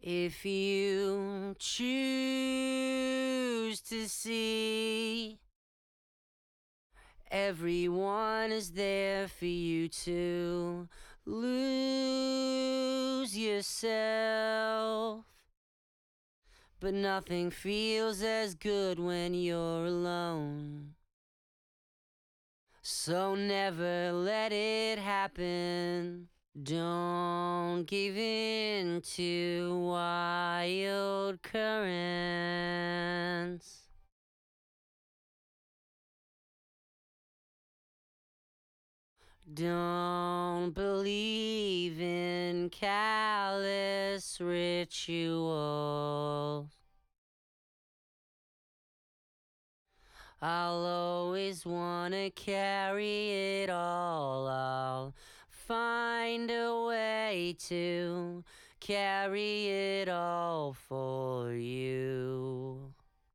If you choose to see, everyone is there for you to lose yourself. But nothing feels as good when you're alone. So never let it happen. Don't give in to wild currents. Don't believe in callous rituals. I'll always wanna carry it all. I'll find a way to carry it all for you.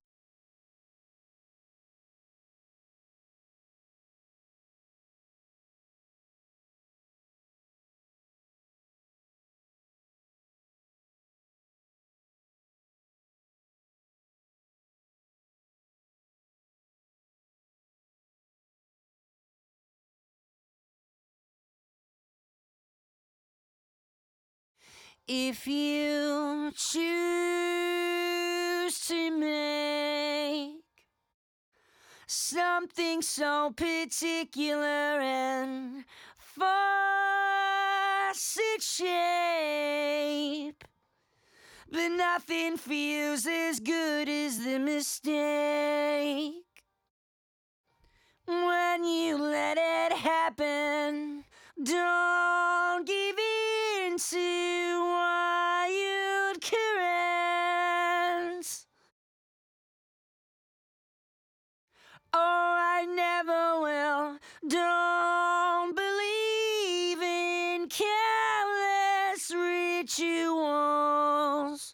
If you choose to make something so particular and force its shape, but nothing feels as good as the mistake. When you let it happen, don't give in to wild currents. Oh, I never will. Don't believe in careless rituals.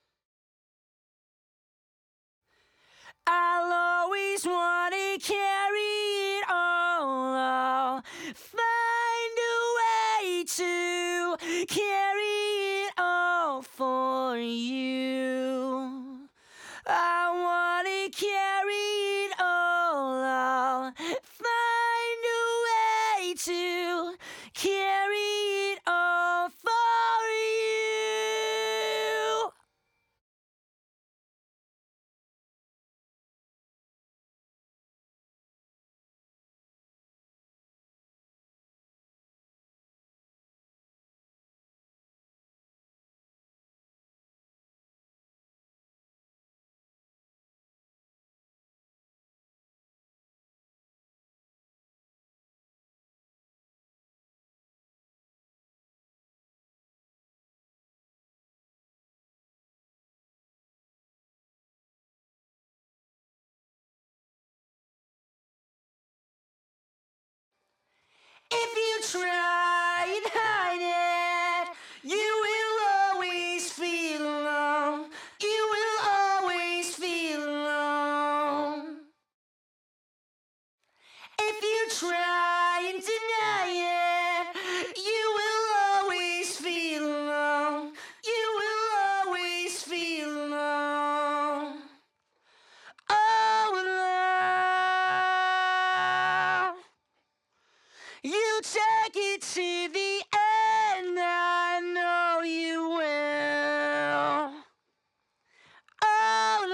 I'll always want to carry it all. I'll find a way to carry it all for you. I want to carry it all. I'll find a way to carry it all for you. If you try and hide it, you will always feel alone. You will always feel alone. If you try and deny it, you will always feel alone. You will always feel alone. Oh, love. You take it to the end, I know you will. Oh,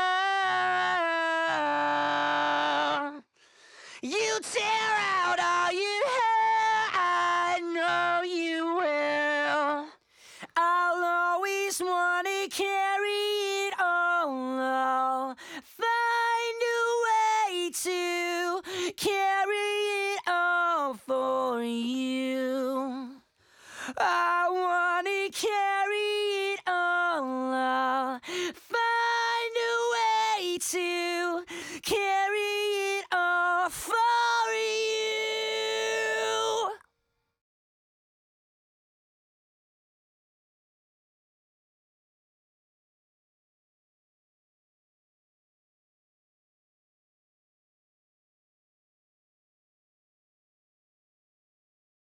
love. You tear out all you have, I know you will. I'll always want to carry it all. I'll find a way to carry